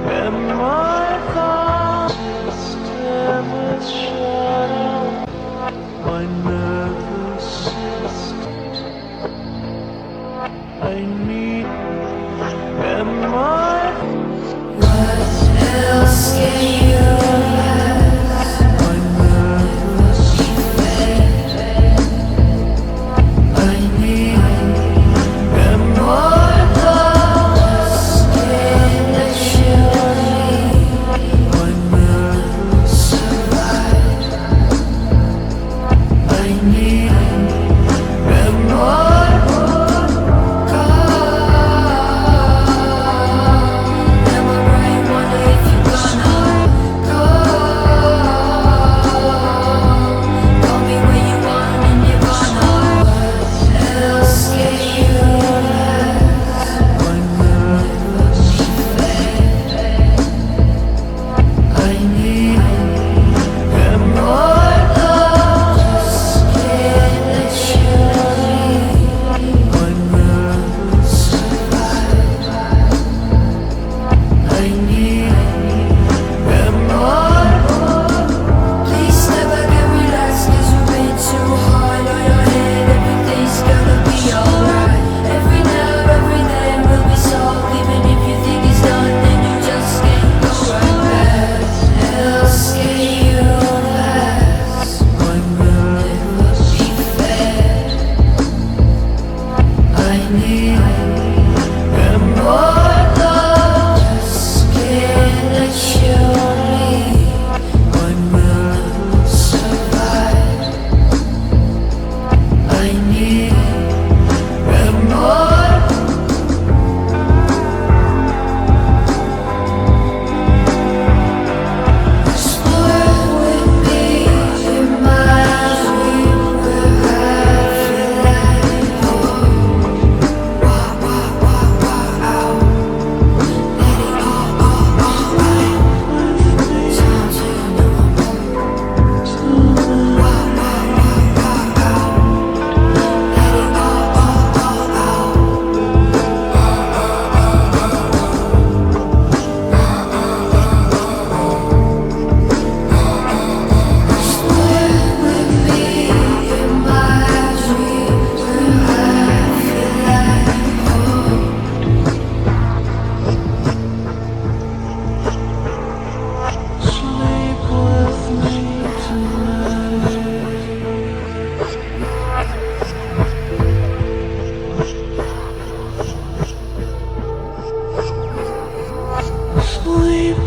and my thought system is shut out. My nervous system, I need, and my What else can you ask? my nervous I need and more thoughts that you need. my nervous Survive. I need and more calm. And my brain wonder if you're gonna go. Call me when you want and you're gonna. What else can you ask? my nervous I need and more thoughts that you need. my nervous I need and Please never get relaxed, 'cause you've been too hard on your head. Everything's gonna be alright. Every now, every then will be solved. Even if you think it's done, then you just can't go right back. Else can you ask? my nervous Be fair. I need and more thoughts that you need. my nervous Survive. I need and more. Explore with me in my dream where I feel like home. Wow, wow, wow, wow, out. Let it all out. Time to know I'm home. Wow, wow, wow, wow, out. Let it all out. Explore with me in my dream where I feel like home. sleep with me tonight. Sleep